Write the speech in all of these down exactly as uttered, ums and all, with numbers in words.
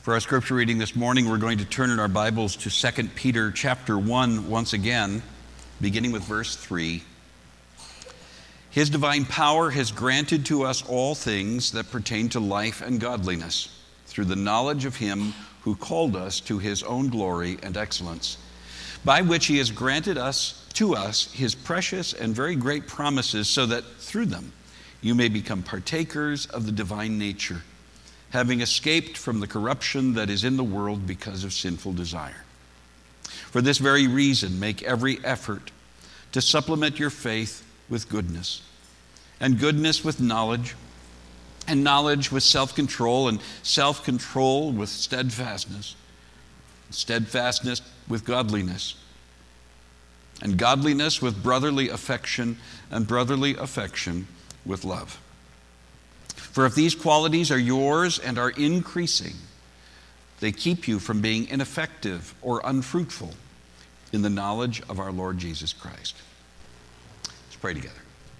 For our scripture reading this morning, we're going to turn in our Bibles to Second Peter chapter one once again, beginning with verse three. His divine power has granted to us all things that pertain to life and godliness, through the knowledge of him who called us to his own glory and excellence, by which he has granted us to us his precious and very great promises, so that through them you may become partakers of the divine nature, having escaped from the corruption that is in the world because of sinful desire. For this very reason, make every effort to supplement your faith with goodness, and goodness with knowledge, and knowledge with self-control, and self-control with steadfastness, steadfastness with godliness, and godliness with brotherly affection, and brotherly affection with love. For if these qualities are yours and are increasing, they keep you from being ineffective or unfruitful in the knowledge of our Lord Jesus Christ. Let's pray together.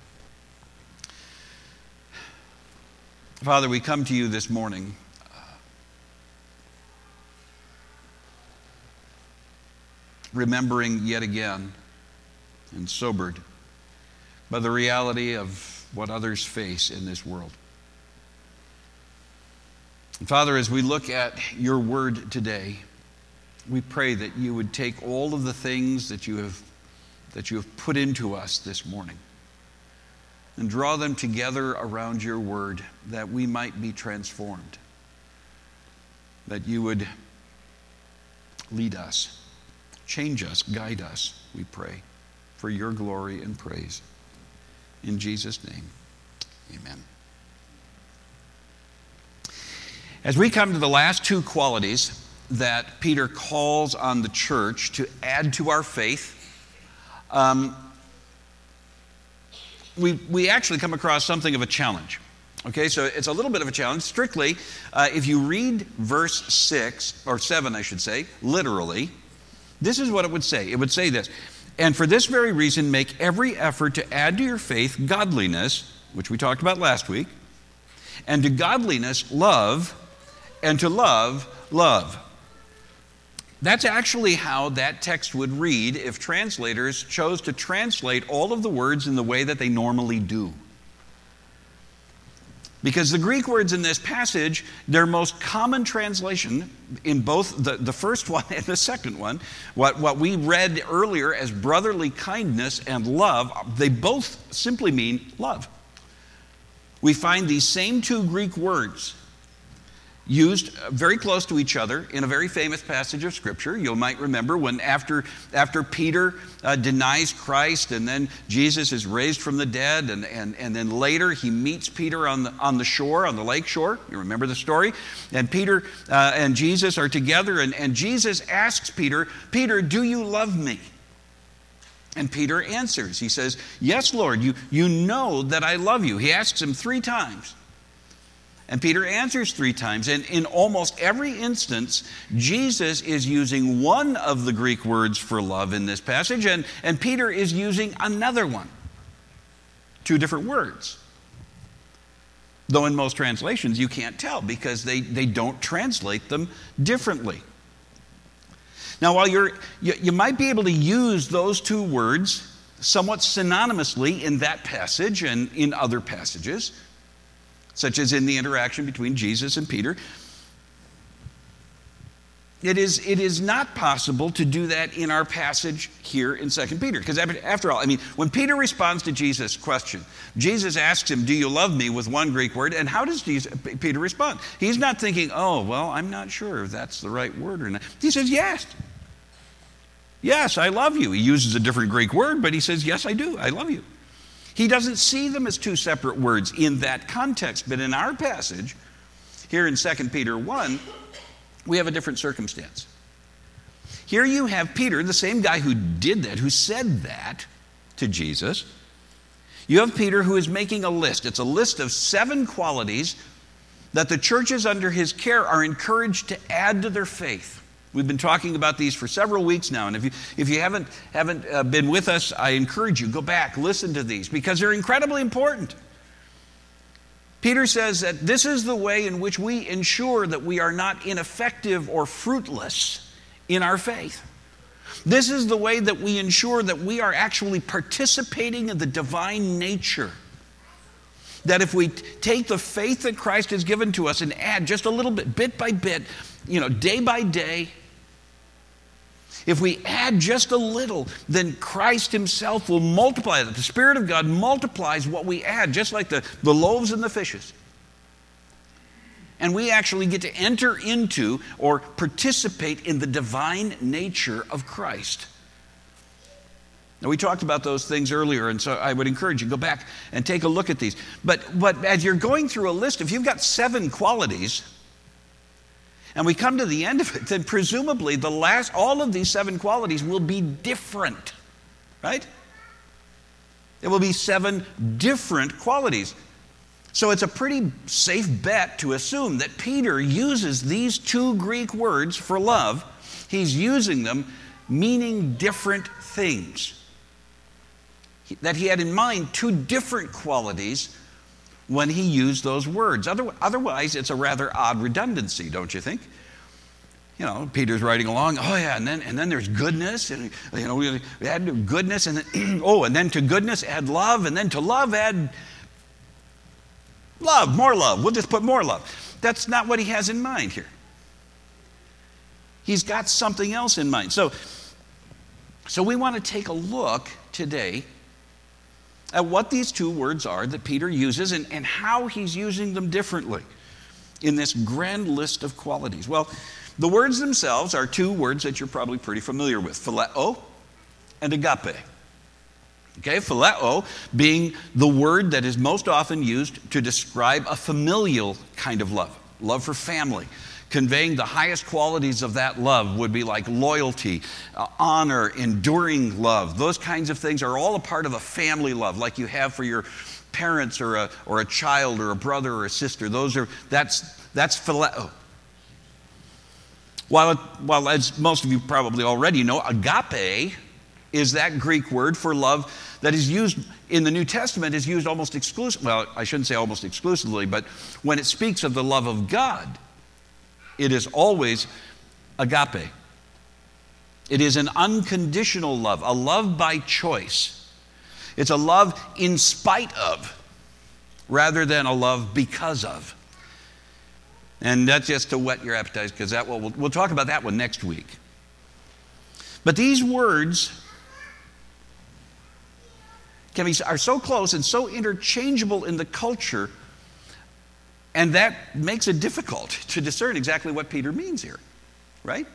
Father, we come to you this morning uh, remembering yet again and sobered by the reality of what others face in this world. And Father, as we look at your word today, we pray that you would take all of the things that you have that you have put into us this morning and draw them together around your word, that we might be transformed, that you would lead us, change us, guide us, we pray, for your glory and praise. In Jesus' name, amen. As we come to the last two qualities that Peter calls on the church to add to our faith, um, we, we actually come across something of a challenge. Okay, so it's a little bit of a challenge. Strictly, uh, if you read verse six, or seven, I should say, literally, this is what it would say. It would say this: and for this very reason, make every effort to add to your faith godliness, which we talked about last week, and to godliness, love, and to love, love. That's actually how that text would read if translators chose to translate all of the words in the way that they normally do. Because the Greek words in this passage, their most common translation in both the, the first one and the second one, what, what we read earlier as brotherly kindness and love, they both simply mean love. We find these same two Greek words used very close to each other in a very famous passage of Scripture. You might remember when after, after Peter uh, denies Christ, and then Jesus is raised from the dead, and, and, and then later he meets Peter on the, on the shore, on the lake shore. You remember the story? And Peter uh, and Jesus are together, and, and Jesus asks Peter, Peter, do you love me? And Peter answers. He says, yes, Lord, you, you know that I love you. He asks him three times. And Peter answers three times. And in almost every instance, Jesus is using one of the Greek words for love in this passage, and, and Peter is using another one. Two different words. Though in most translations you can't tell because they, they don't translate them differently. Now, while you're, you, you might be able to use those two words somewhat synonymously in that passage and in other passages, such as in the interaction between Jesus and Peter, It is, it is not possible to do that in our passage here in Second Peter. Because after all, I mean, when Peter responds to Jesus' question, Jesus asks him, do you love me, with one Greek word, and how does Jesus, Peter respond? He's not thinking, oh, well, I'm not sure if that's the right word or not. He says, yes. Yes, I love you. He uses a different Greek word, but he says, yes, I do. I love you. He doesn't see them as two separate words in that context. But in our passage, here in Second Peter one, we have a different circumstance. Here you have Peter, the same guy who did that, who said that to Jesus. You have Peter who is making a list. It's a list of seven qualities that the churches under his care are encouraged to add to their faith. We've been talking about these for several weeks now, and if you, if you haven't, haven't uh, been with us, I encourage you, go back, listen to these, because they're incredibly important. Peter says that this is the way in which we ensure that we are not ineffective or fruitless in our faith. This is the way that we ensure that we are actually participating in the divine nature. That if we take the faith that Christ has given to us and add just a little bit, bit by bit, you know, day by day, if we add just a little, then Christ himself will multiply that. The Spirit of God multiplies what we add, just like the, the loaves and the fishes. And we actually get to enter into or participate in the divine nature of Christ. Now, we talked about those things earlier, and so I would encourage you, go back and take a look at these. But, but as you're going through a list, if you've got seven qualities, and we come to the end of it, then presumably the last, all of these seven qualities will be different, right? It will be seven different qualities. So it's a pretty safe bet to assume that Peter uses these two Greek words for love. He's using them meaning different things. That he had in mind two different qualities when he used those words. Otherwise, it's a rather odd redundancy, don't you think? You know, Peter's writing along, oh yeah, and then and then there's goodness, and you know, we add goodness, and then, oh, and then to goodness add love, and then to love add love, more love. We'll just put more love. That's not what he has in mind here. He's got something else in mind. So, so we want to take a look today at what these two words are that Peter uses and, and how he's using them differently in this grand list of qualities. Well, the words themselves are two words that you're probably pretty familiar with, phileo and agape. Okay, phileo being the word that is most often used to describe a familial kind of love, love for family. Conveying the highest qualities of that love would be like loyalty, uh, honor, enduring love. Those kinds of things are all a part of a family love, like you have for your parents or a or a child or a brother or a sister. Those are that's that's phileo. While it, while as most of you probably already know, agape is that Greek word for love that is used in the New Testament, is used almost exclusively. Well, I shouldn't say almost exclusively, but when it speaks of the love of God, it is always agape. It is an unconditional love, a love by choice. It's a love in spite of, rather than a love because of. And that's just to whet your appetite, because that will, we'll, we'll talk about that one next week. But these words can be, are so close and so interchangeable in the culture, and that makes it difficult to discern exactly what Peter means here, right?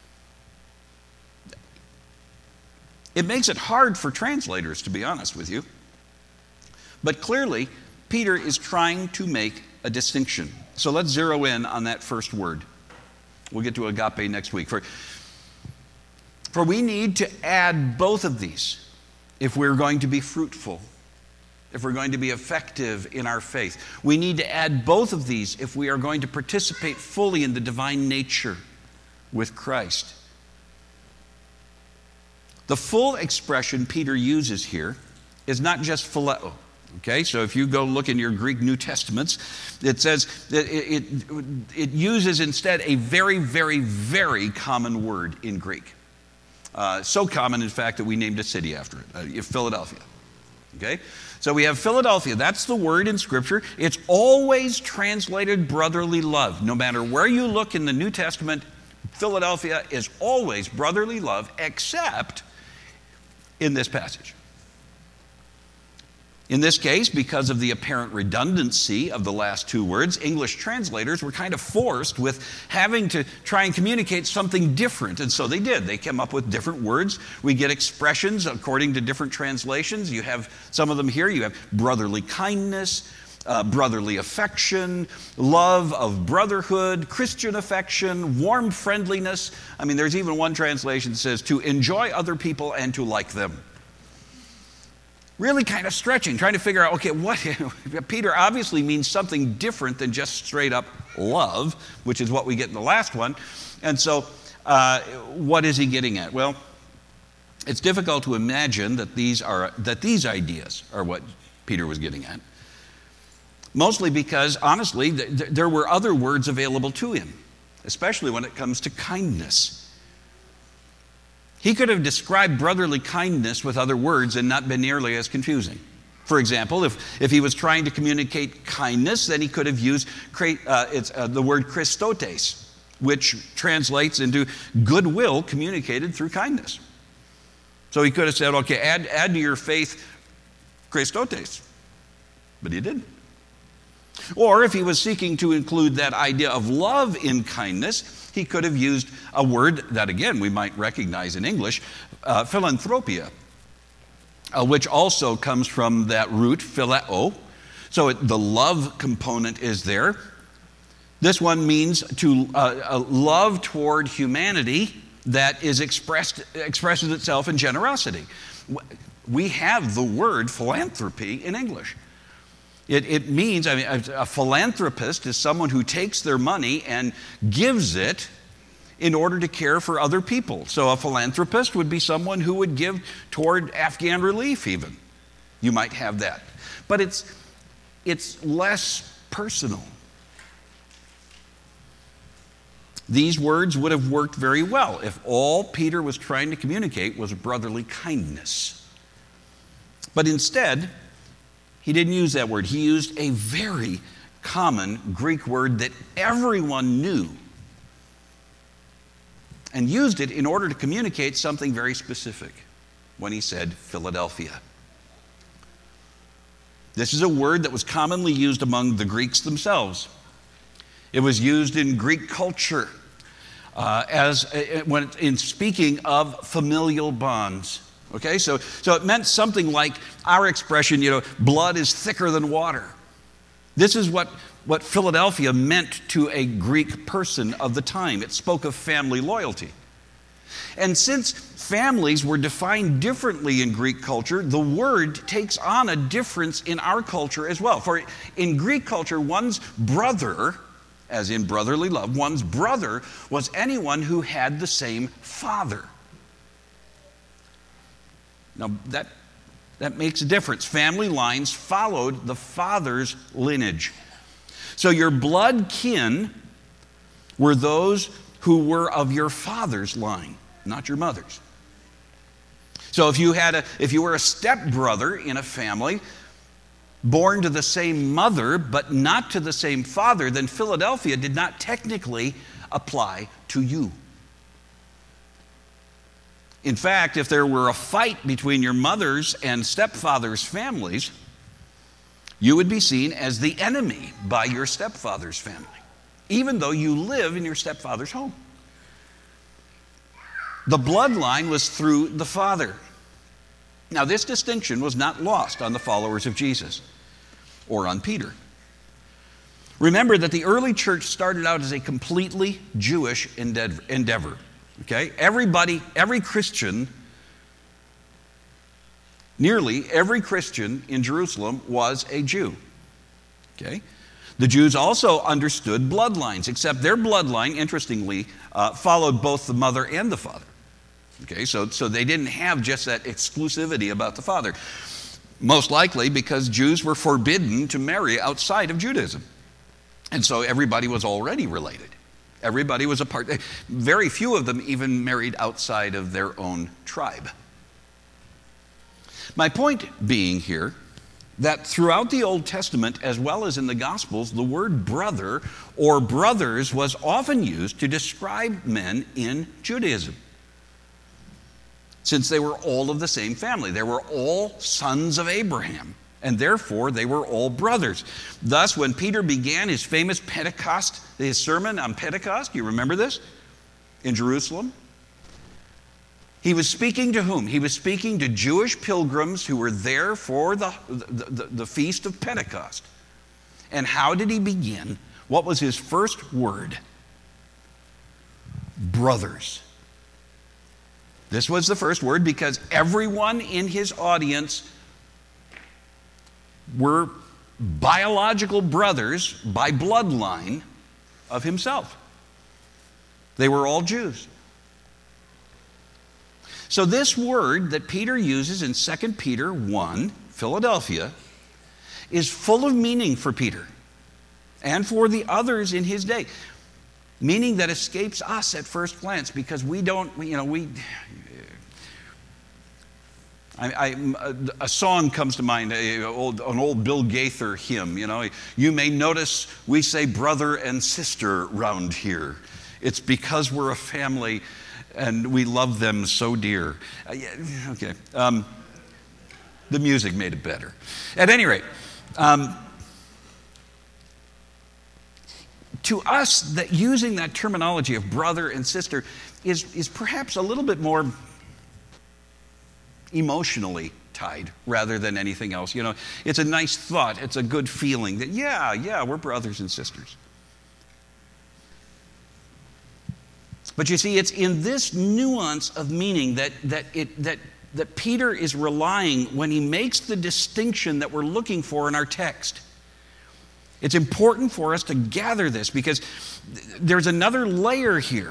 It makes it hard for translators, to be honest with you. But clearly, Peter is trying to make a distinction. So let's zero in on that first word. We'll get to agape next week. For, for we need to add both of these if we're going to be fruitful, if we're going to be effective in our faith. We need to add both of these if we are going to participate fully in the divine nature with Christ. The full expression Peter uses here is not just phileo. Okay, so if you go look in your Greek New Testaments, it says that it, it, it uses instead a very, very, very common word in Greek. Uh, so common, in fact, that we named a city after it, uh, Philadelphia. Okay, so we have Philadelphia. That's the word in Scripture. It's always translated brotherly love. No matter where you look in the New Testament, Philadelphia is always brotherly love, except in this passage. In this case, because of the apparent redundancy of the last two words, English translators were kind of forced with having to try and communicate something different. And so they did. They came up with different words. We get expressions according to different translations. You have some of them here. You have brotherly kindness, uh, brotherly affection, love of brotherhood, Christian affection, warm friendliness. I mean, there's even one translation that says to enjoy other people and to like them. Really kind of stretching, trying to figure out, okay, what Peter obviously means something different than just straight up love, which is what we get in the last one. And so, uh, what is he getting at? Well, it's difficult to imagine that these are that these ideas are what Peter was getting at. Mostly because, honestly, th- th- there were other words available to him, especially when it comes to kindness. He could have described brotherly kindness with other words and not been nearly as confusing. For example, if, if he was trying to communicate kindness, then he could have used uh, it's, uh, the word Christotes, which translates into goodwill communicated through kindness. So he could have said, okay, add, add to your faith Christotes, but he didn't. Or if he was seeking to include that idea of love in kindness, he could have used a word that, again, we might recognize in English, uh, philanthropia, uh, which also comes from that root, phileo. So it, the love component is there. This one means to uh, a love toward humanity that is expressed expresses itself in generosity. We have the word philanthropy in English. It, it means, I mean, a, a philanthropist is someone who takes their money and gives it in order to care for other people. So a philanthropist would be someone who would give toward Afghan relief even. You might have that. But it's, it's less personal. These words would have worked very well if all Peter was trying to communicate was brotherly kindness. But instead, he didn't use that word. He used a very common Greek word that everyone knew and used it in order to communicate something very specific when he said Philadelphia. This is a word that was commonly used among the Greeks themselves. It was used in Greek culture uh, as uh, when in speaking of familial bonds. Okay, so so it meant something like our expression, you know, blood is thicker than water. This is what what Philadelphia meant to a Greek person of the time. It spoke of family loyalty. And since families were defined differently in Greek culture, the word takes on a difference in our culture as well. For in Greek culture, one's brother, as in brotherly love, one's brother was anyone who had the same father. Now that, that makes a difference. Family lines followed the father's lineage. So your blood kin were those who were of your father's line, not your mother's. So if you had a, if you were a stepbrother in a family, born to the same mother but not to the same father, then Philadelphia did not technically apply to you. In fact, if there were a fight between your mother's and stepfather's families, you would be seen as the enemy by your stepfather's family, even though you live in your stepfather's home. The bloodline was through the father. Now, this distinction was not lost on the followers of Jesus or on Peter. Remember that the early church started out as a completely Jewish endeavor. Okay? Everybody, every Christian, nearly every Christian in Jerusalem was a Jew. Okay? The Jews also understood bloodlines, except their bloodline, interestingly, uh, followed both the mother and the father. Okay, so, so they didn't have just that exclusivity about the father. Most likely because Jews were forbidden to marry outside of Judaism. And so everybody was already related. Everybody was a part. Very few of them even married outside of their own tribe. My point being here that throughout the Old Testament as well as in the Gospels, the word brother or brothers was often used to describe men in Judaism, since they were all of the same family. They were all sons of Abraham, and therefore they were all brothers. Thus, when Peter began his famous Pentecost, his sermon on Pentecost, you remember this? In Jerusalem? He was speaking to whom? He was speaking to Jewish pilgrims who were there for the, the, the, the feast of Pentecost. And how did he begin? What was his first word? Brothers. This was the first word because everyone in his audience were biological brothers by bloodline of himself. They were all Jews. So this word that Peter uses in Second Peter one, Philadelphia, is full of meaning for Peter and for the others in his day. Meaning that escapes us at first glance because we don't, you know, we... I, I, a song comes to mind, a, old, an old Bill Gaither hymn, you know. You may notice we say brother and sister round here. It's because we're a family and we love them so dear. Uh, yeah, okay. Um, the music made it better. At any rate, um, to us, that using that terminology of brother and sister is, is perhaps a little bit more emotionally tied rather than anything else. You know, it's a nice thought. It's a good feeling that, yeah, yeah, we're brothers and sisters. But you see, it's in this nuance of meaning that, that, it, that, that Peter is relying when he makes the distinction that we're looking for in our text. It's important for us to gather this because there's another layer here.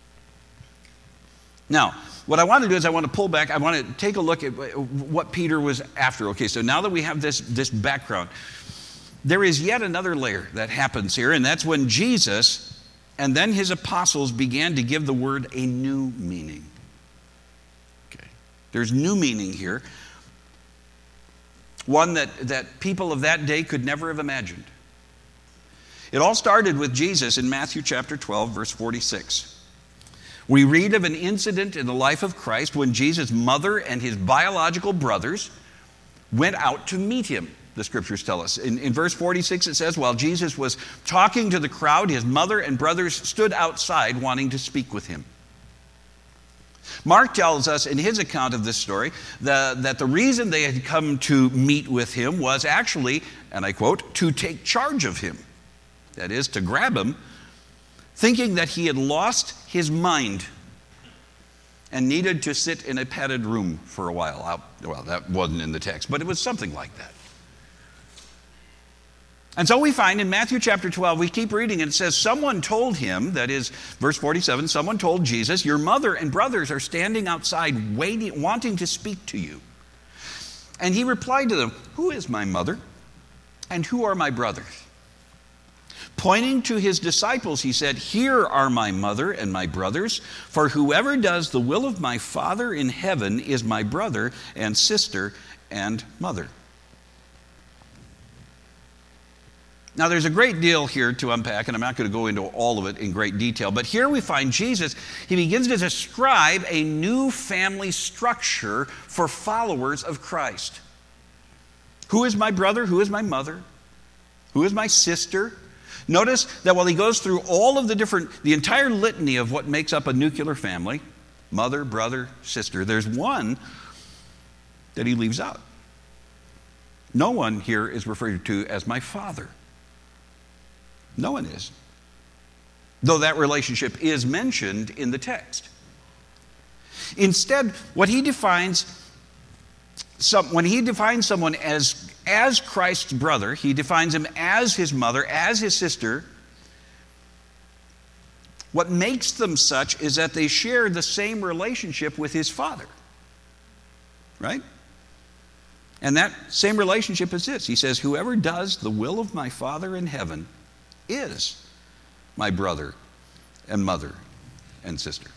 Now, what I want to do is I want to pull back. I want to take a look at what Peter was after. Okay, so now that we have this, this background, there is yet another layer that happens here, and that's when Jesus and then his apostles began to give the word a new meaning. Okay, there's new meaning here, one that, that people of that day could never have imagined. It all started with Jesus in Matthew chapter twelve, verse forty-six. We read of an incident in the life of Christ when Jesus' mother and his biological brothers went out to meet him, the scriptures tell us. In, in verse forty-six it says, while Jesus was talking to the crowd, his mother and brothers stood outside wanting to speak with him. Mark tells us in his account of this story the, that the reason they had come to meet with him was actually, and I quote, to take charge of him. That is, to grab him, thinking that he had lost his mind and needed to sit in a padded room for a while. Well, that wasn't in the text, but it was something like that. And so we find in Matthew chapter twelve, we keep reading, and it says, someone told him, that is verse forty-seven, someone told Jesus, your mother and brothers are standing outside waiting, wanting to speak to you. And he replied to them, who is my mother and who are my brothers? Pointing to his disciples, he said, here are my mother and my brothers, for whoever does the will of my Father in heaven is my brother and sister and mother. Now, there's a great deal here to unpack, and I'm not going to go into all of it in great detail, but here we find Jesus, he begins to describe a new family structure for followers of Christ. Who is my brother? Who is my mother? Who is my sister? Notice that while he goes through all of the different, the entire litany of what makes up a nuclear family, mother, brother, sister, there's one that he leaves out. No one here is referred to as my father. No one is. Though that relationship is mentioned in the text. Instead, what he defines, some, when he defines someone as As Christ's brother, he defines him as his mother, as his sister. What makes them such is that they share the same relationship with his Father. Right? And that same relationship is this. He says, whoever does the will of my Father in heaven is my brother and mother and sister.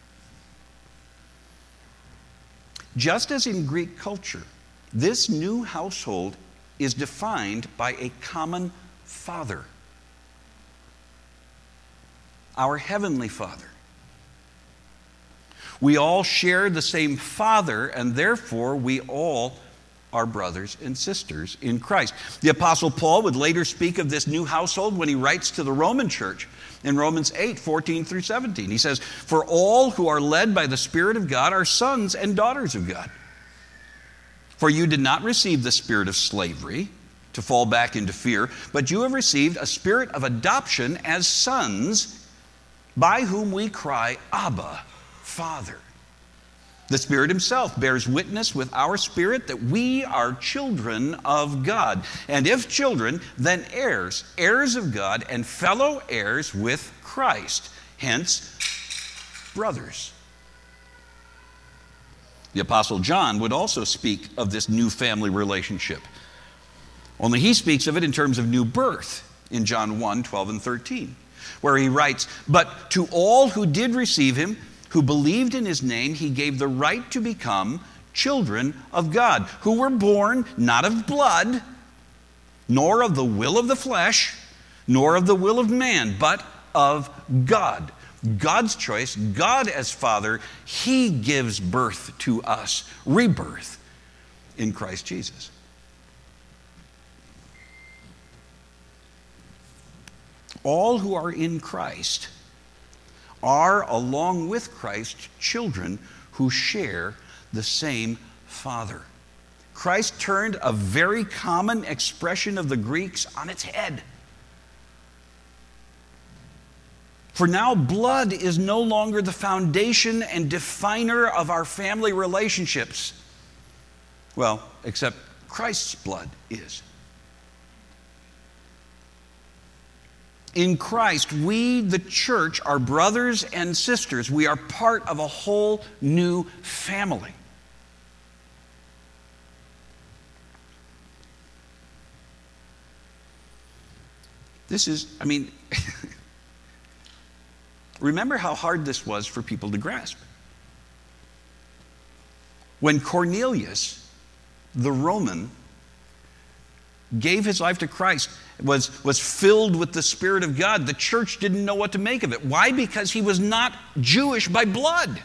Just as in Greek culture, this new household is defined by a common Father, our Heavenly Father. We all share the same Father, and therefore we all are brothers and sisters in Christ. The Apostle Paul would later speak of this new household when he writes to the Roman church in Romans eight, fourteen through seventeen. He says, for all who are led by the Spirit of God are sons and daughters of God. For you did not receive the spirit of slavery to fall back into fear, but you have received a spirit of adoption as sons, by whom we cry, Abba, Father. The Spirit himself bears witness with our spirit that we are children of God. And if children, then heirs, heirs of God, and fellow heirs with Christ. Hence, brothers. The Apostle John would also speak of this new family relationship. Only he speaks of it in terms of new birth in John one, twelve and thirteen, where he writes, "But to all who did receive him, who believed in his name, he gave the right to become children of God, who were born not of blood, nor of the will of the flesh, nor of the will of man, but of God." God's choice, God as Father, he gives birth to us, rebirth in Christ Jesus. All who are in Christ are, along with Christ, children who share the same Father. Christ turned a very common expression of the Greeks on its head. For now, blood is no longer the foundation and definer of our family relationships. Well, except Christ's blood is. In Christ, we, the church, are brothers and sisters. We are part of a whole new family. This is, I mean, remember how hard this was for people to grasp. When Cornelius, the Roman, gave his life to Christ, was, was filled with the Spirit of God, the church didn't know what to make of it. Why? Because he was not Jewish by blood.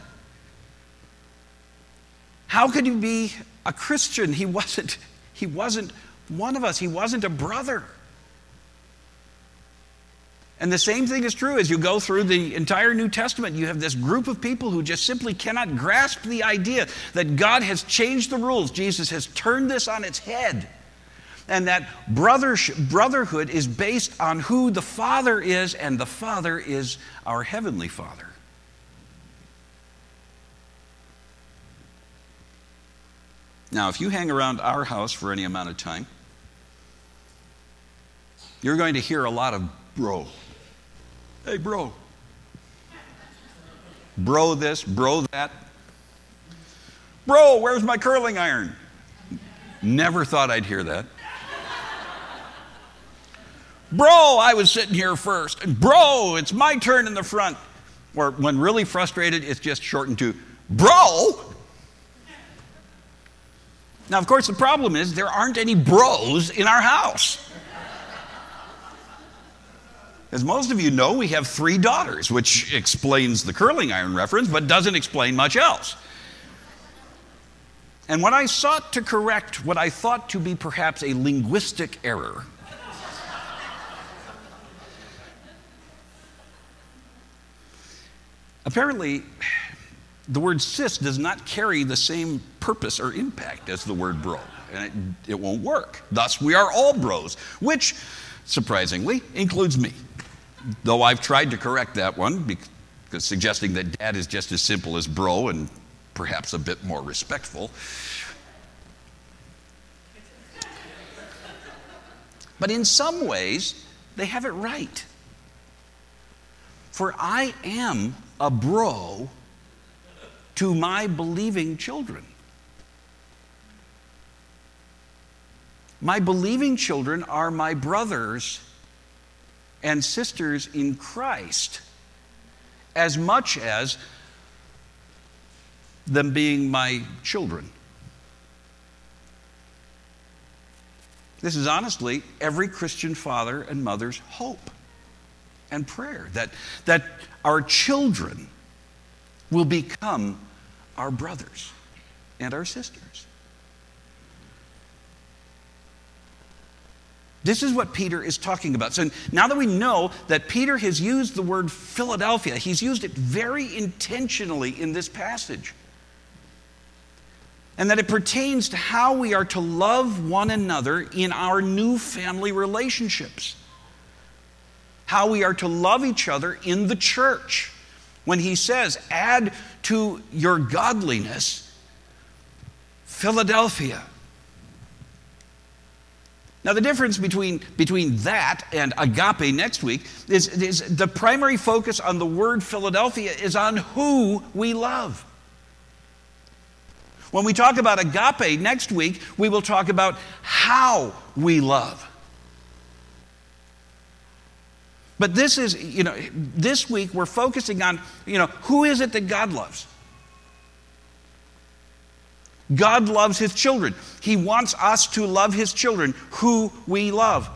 How could he be a Christian? He wasn't, he wasn't one of us. He wasn't a brother. And the same thing is true as you go through the entire New Testament. You have this group of people who just simply cannot grasp the idea that God has changed the rules. Jesus has turned this on its head. And that brother, brotherhood is based on who the Father is, and the Father is our Heavenly Father. Now, if you hang around our house for any amount of time, you're going to hear a lot of bro. Hey, bro. Bro this, bro that. Bro, where's my curling iron? Never thought I'd hear that. Bro, I was sitting here first. And bro, it's my turn in the front. Or when really frustrated, it's just shortened to bro. Now, of course, the problem is there aren't any bros in our house. As most of you know, we have three daughters, which explains the curling iron reference, but doesn't explain much else. And when I sought to correct what I thought to be perhaps a linguistic error, apparently, the word sis does not carry the same purpose or impact as the word bro, and it, it won't work. Thus, we are all bros, which, surprisingly, includes me. Though I've tried to correct that one, because suggesting that dad is just as simple as bro and perhaps a bit more respectful. But in some ways, they have it right. For I am a bro to my believing children. My believing children are my brothers and sisters in Christ, as much as them being my children. This is honestly every Christian father and mother's hope and prayer, that, that our children will become our brothers and our sisters. This is what Peter is talking about. So now that we know that Peter has used the word Philadelphia, he's used it very intentionally in this passage. And that it pertains to how we are to love one another in our new family relationships. How we are to love each other in the church. When he says, add to your godliness Philadelphia. Now, the difference between, between that and agape next week is, is the primary focus on the word Philadelphia is on who we love. When we talk about agape next week, we will talk about how we love. But this is, you know, this week we're focusing on, you know, who is it that God loves? God loves his children. He wants us to love his children, who we love.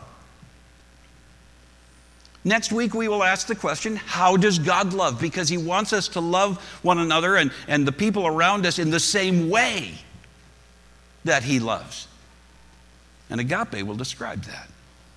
Next week we will ask the question, how does God love? Because he wants us to love one another and, and the people around us in the same way that he loves. And agape will describe that.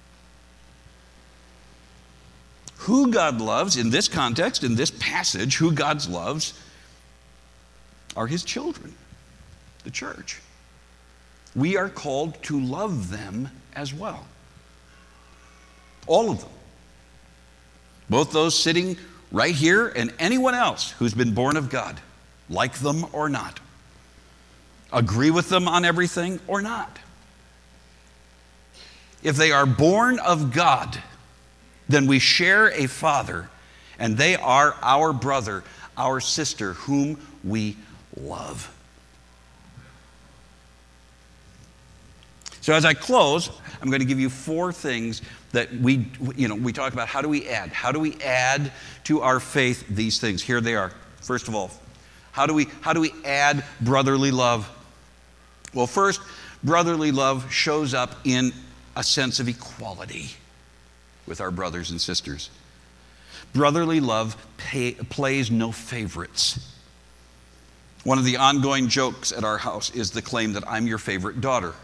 Who God loves in this context, in this passage, who God loves are his children. The church. We are called to love them as well. All of them. Both those sitting right here and anyone else who's been born of God, like them or not. Agree with them on everything or not. If they are born of God, then we share a Father, and they are our brother, our sister, whom we love. So as I close, I'm going to give you four things that we, you know, we talk about. How do we add? How do we add to our faith these things? Here they are. First of all, how do we, how do we add brotherly love? Well, first, brotherly love shows up in a sense of equality with our brothers and sisters. Brotherly love pay, plays no favorites. One of the ongoing jokes at our house is the claim that I'm your favorite daughter.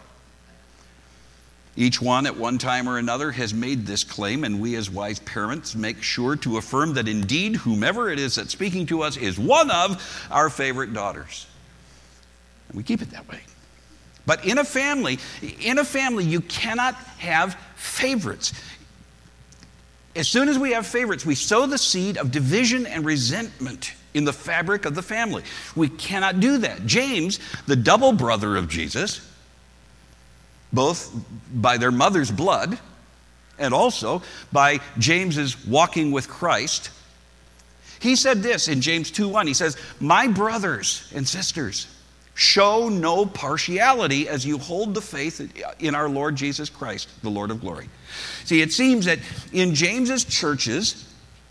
Each one at one time or another has made this claim, and we as wise parents make sure to affirm that indeed whomever it is that's speaking to us is one of our favorite daughters. And we keep it that way. But in a family, in a family, you cannot have favorites. As soon as we have favorites, we sow the seed of division and resentment in the fabric of the family. We cannot do that. James, the double brother of Jesus, both by their mother's blood and also by James's walking with Christ, he said this in James two one. He says, "My brothers and sisters, show no partiality as you hold the faith in our Lord Jesus Christ, the Lord of glory." See, it seems that in James's churches,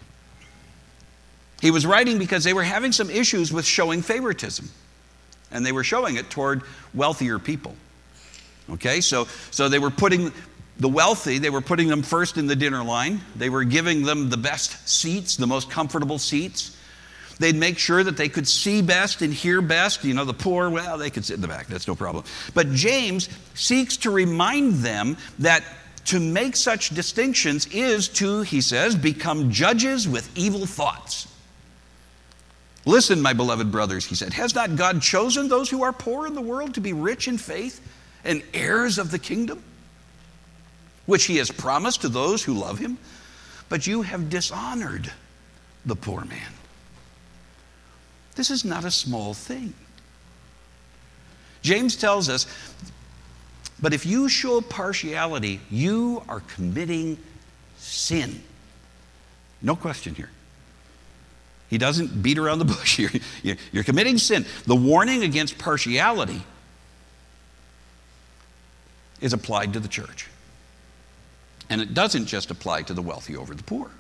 he was writing because they were having some issues with showing favoritism. And they were showing it toward wealthier people. Okay, so, so they were putting the wealthy, they were putting them first in the dinner line. They were giving them the best seats, the most comfortable seats. They'd make sure that they could see best and hear best. You know, the poor, well, they could sit in the back. That's no problem. But James seeks to remind them that to make such distinctions is to, he says, become judges with evil thoughts. "Listen, my beloved brothers," he said, "has not God chosen those who are poor in the world to be rich in faith and heirs of the kingdom, which he has promised to those who love him? But you have dishonored the poor man." This is not a small thing. James tells us, but if you show partiality, you are committing sin. No question here. He doesn't beat around the bush here. You're committing sin. The warning against partiality is applied to the church. And it doesn't just apply to the wealthy over the poor.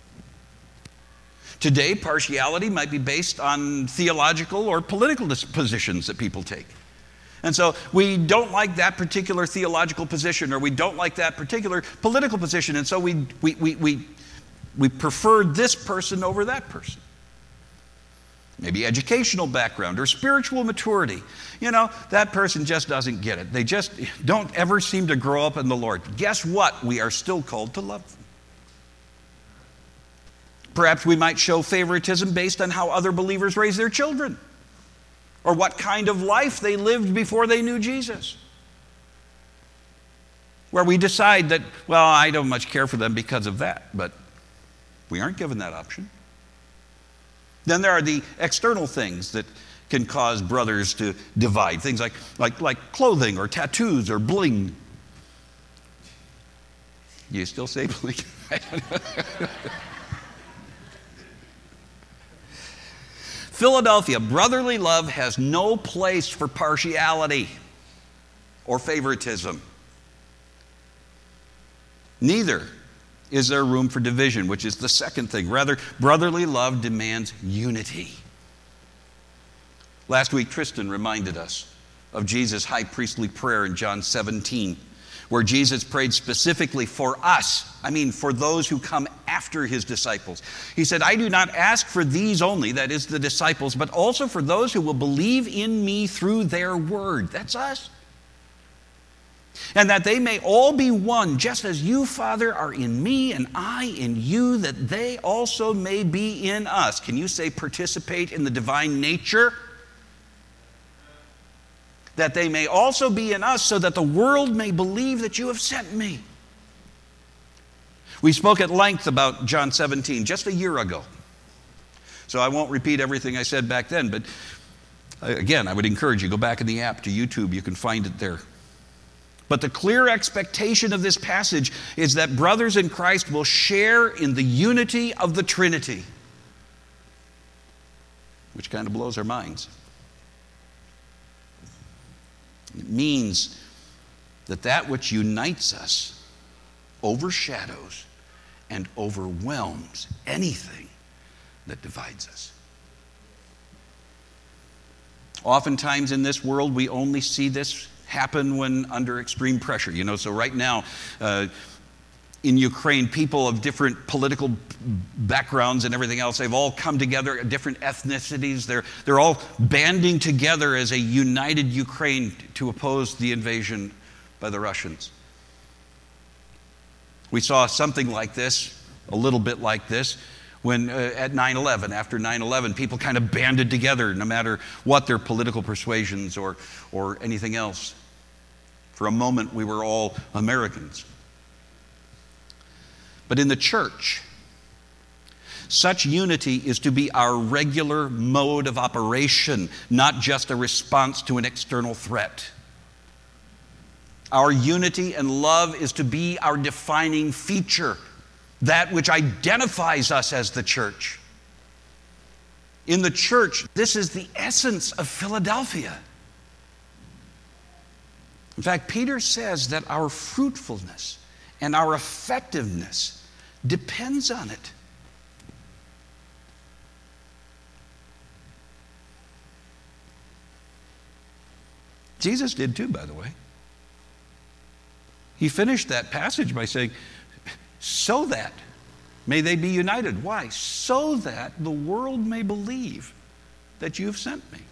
Today, partiality might be based on theological or political positions that people take. And so we don't like that particular theological position, or we don't like that particular political position, and so we, we, we, we, we prefer this person over that person. Maybe educational background or spiritual maturity. You know, that person just doesn't get it. They just don't ever seem to grow up in the Lord. Guess what? We are still called to love them. Perhaps we might show favoritism based on how other believers raise their children, or what kind of life they lived before they knew Jesus. Where we decide that, well, I don't much care for them because of that, but we aren't given that option. Then there are the external things that can cause brothers to divide. Things like, like, like clothing or tattoos or bling. You still say bling? Philadelphia, brotherly love has no place for partiality or favoritism. Neither is there room for division, which is the second thing. Rather, brotherly love demands unity. Last week, Tristan reminded us of Jesus' high priestly prayer in John seventeen, where Jesus prayed specifically for us, I mean for those who come after his disciples. He said, I do not ask for these only, that is the disciples, but also for those who will believe in me through their word. That's us. And that they may all be one, just as you, Father, are in me and I in you, that they also may be in us. Can you say participate in the divine nature? That they may also be in us, so that the world may believe that you have sent me. We spoke at length about John seventeen just a year ago. So I won't repeat everything I said back then, but again, I would encourage you, go back in the app to YouTube, you can find it there. But the clear expectation of this passage is that brothers in Christ will share in the unity of the Trinity, which kind of blows our minds. It means that that which unites us overshadows and overwhelms anything that divides us. Oftentimes in this world, we only see this happen when under extreme pressure. You know, so right now, uh, in Ukraine, people of different political backgrounds and everything else, they've all come together, different ethnicities. They're, they're all banding together as a united Ukraine to oppose the invasion by the Russians. We saw something like this, a little bit like this, when uh, at nine eleven, after nine eleven, people kind of banded together no matter what their political persuasions or, or anything else. For a moment, we were all Americans. But in the church, such unity is to be our regular mode of operation, not just a response to an external threat. Our unity and love is to be our defining feature, that which identifies us as the church. In the church, this is the essence of Philadelphia. In fact, Peter says that our fruitfulness and our effectiveness depends on it. Jesus did too, by the way. He finished that passage by saying, so that may they be united. Why? So that the world may believe that you've sent me.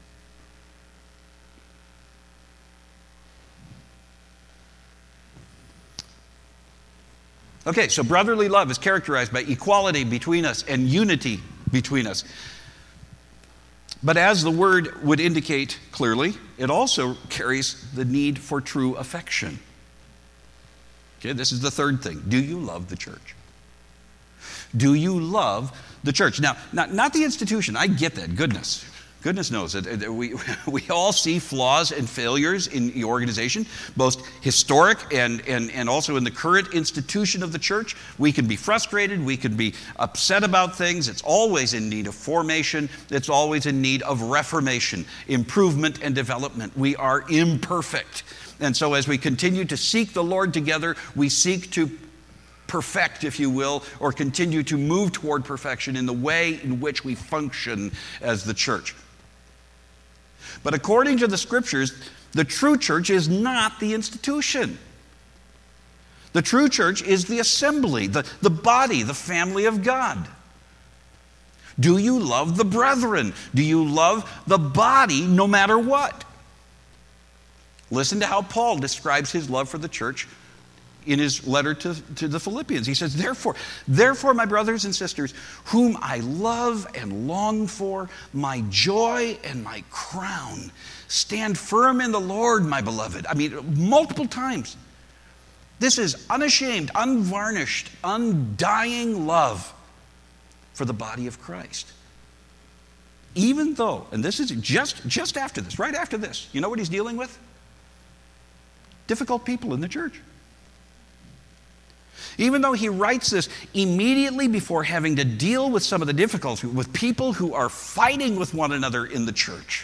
Okay, so brotherly love is characterized by equality between us and unity between us. But as the word would indicate clearly, it also carries the need for true affection. Okay, this is the third thing. Do you love the church? Do you love the church? Now, not, not the institution. I get that. Goodness. Goodness knows that we, we all see flaws and failures in the organization, both historic and, and, and also in the current institution of the church. We can be frustrated. We can be upset about things. It's always in need of formation. It's always in need of reformation, improvement, and development. We are imperfect. And so as we continue to seek the Lord together, we seek to perfect, if you will, or continue to move toward perfection in the way in which we function as the church. But according to the scriptures, the true church is not the institution. The true church is the assembly, the, the body, the family of God. Do you love the brethren? Do you love the body no matter what? Listen to how Paul describes his love for the church in his letter to, to the Philippians. He says, therefore, therefore, my brothers and sisters, whom I love and long for, my joy and my crown, stand firm in the Lord, my beloved. I mean, multiple times. This is unashamed, unvarnished, undying love for the body of Christ. Even though, and this is just, just after this, right after this, you know what he's dealing with? Difficult people in the church. Even though he writes this immediately before having to deal with some of the difficulty with people who are fighting with one another in the church.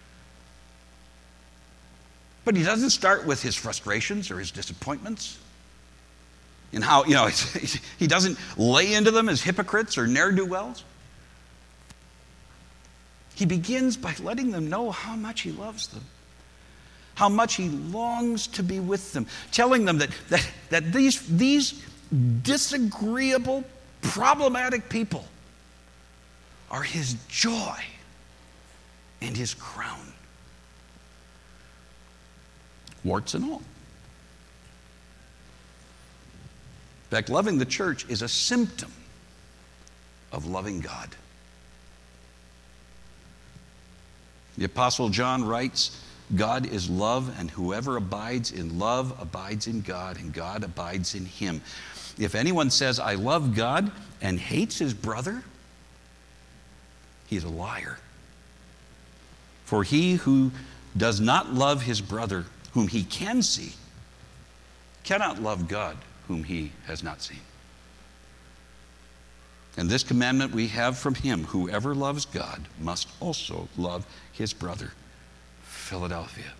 But he doesn't start with his frustrations or his disappointments. And how, you know, he doesn't lay into them as hypocrites or ne'er-do-wells. He begins by letting them know how much he loves them, how much he longs to be with them, telling them that, that, that these, these disagreeable, problematic people are his joy and his crown. Warts and all. In fact, loving the church is a symptom of loving God. The Apostle John writes, God is love, and whoever abides in love abides in God, and God abides in him. If anyone says, I love God, and hates his brother, he's a liar. For he who does not love his brother, whom he can see, cannot love God, whom he has not seen. And this commandment we have from him, whoever loves God must also love his brother. Philadelphia.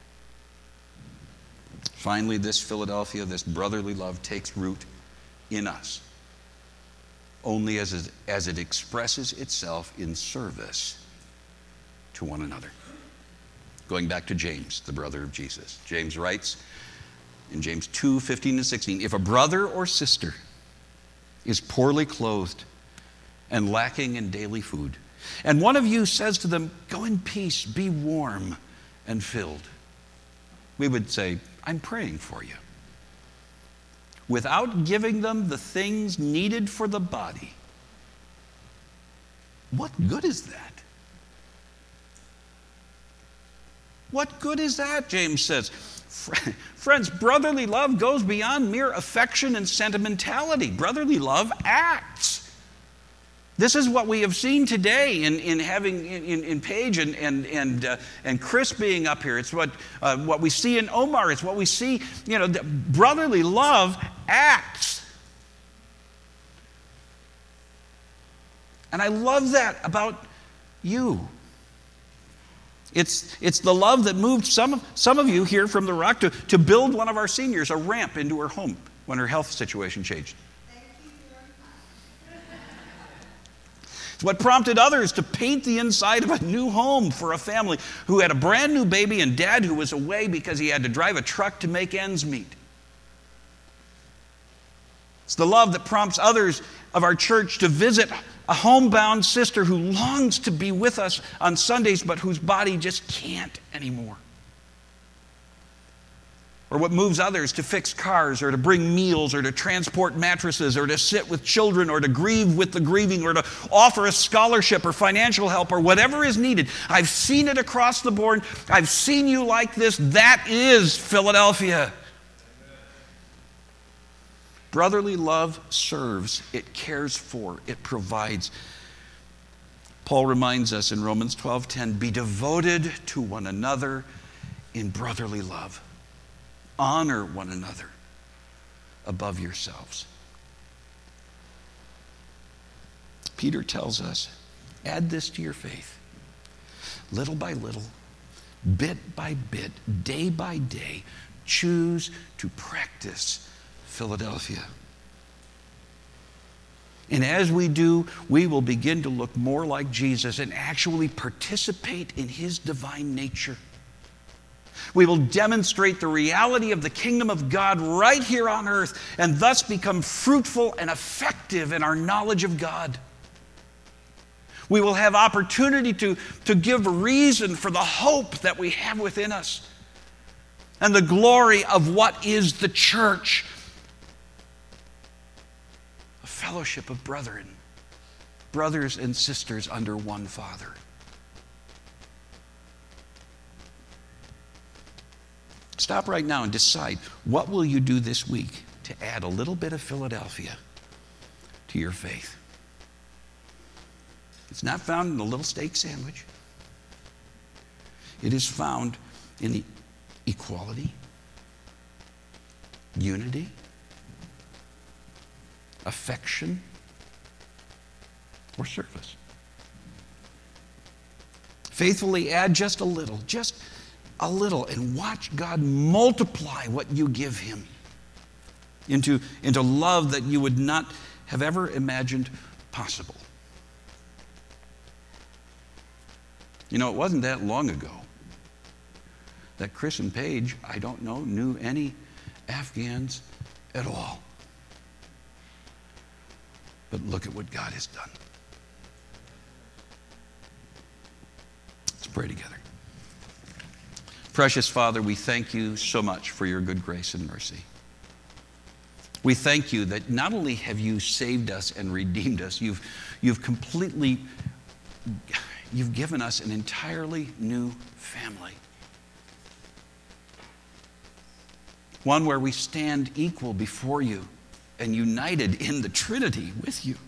Finally, this Philadelphia, this brotherly love takes root in us, only as it, as it expresses itself in service to one another. Going back to James, the brother of Jesus. James writes in James two, fifteen and sixteen, if a brother or sister is poorly clothed and lacking in daily food, and one of you says to them, go in peace, be warm and filled, we would say, I'm praying for you, without giving them the things needed for the body. What good is that? What good is that, James says. Friends, brotherly love goes beyond mere affection and sentimentality. Brotherly love acts. This is what we have seen today in, in having in, in Paige and and and, uh, and Chris being up here. It's what uh, what we see in Omar. It's what we see. You know, brotherly love acts, and I love that about you. It's, it's the love that moved some of, some of you here from the Rock to, to build one of our seniors a ramp into her home when her health situation changed. It's what prompted others to paint the inside of a new home for a family who had a brand new baby and dad who was away because he had to drive a truck to make ends meet. It's the love that prompts others of our church to visit a homebound sister who longs to be with us on Sundays but whose body just can't anymore. Or what moves others to fix cars or to bring meals or to transport mattresses or to sit with children or to grieve with the grieving or to offer a scholarship or financial help or whatever is needed. I've seen it across the board. I've seen you like this. That is Philadelphia. Brotherly love serves, it cares for, it provides. Paul reminds us in Romans twelve ten, be devoted to one another in brotherly love. Honor one another above yourselves. Peter tells us, add this to your faith. Little by little, bit by bit, day by day, choose to practice Philadelphia. And as we do, we will begin to look more like Jesus and actually participate in his divine nature. We will demonstrate the reality of the kingdom of God right here on earth and thus become fruitful and effective in our knowledge of God. We will have opportunity to, to give reason for the hope that we have within us and the glory of what is the church. A fellowship of brethren, brothers and sisters under one Father. Stop right now and decide, what will you do this week to add a little bit of Philadelphia to your faith? It's not found in a little steak sandwich. It is found in the equality, unity, affection, or service. Faithfully add just a little, just a little, and watch God multiply what you give him into, into love that you would not have ever imagined possible. You know, it wasn't that long ago that Chris and Paige, I don't know, knew any Afghans at all. But look at what God has done. Let's pray together. Precious Father, we thank you so much for your good grace and mercy. We thank you that not only have you saved us and redeemed us, you've, you've completely, you've given us an entirely new family. One where we stand equal before you and united in the Trinity with you.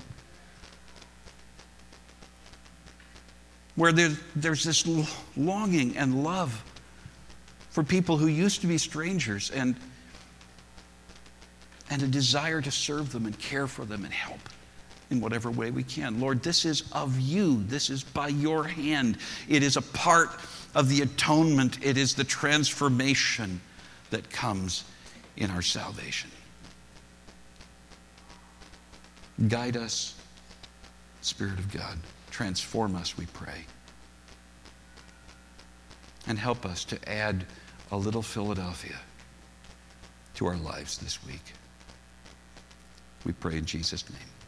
Where there's, there's this longing and love for people who used to be strangers, and, and a desire to serve them and care for them and help in whatever way we can. Lord, this is of you. This is by your hand. It is a part of the atonement. It is the transformation that comes in our salvation. Guide us, Spirit of God. Transform us, we pray. And help us to add a little Philadelphia to our lives this week. We pray in Jesus' name.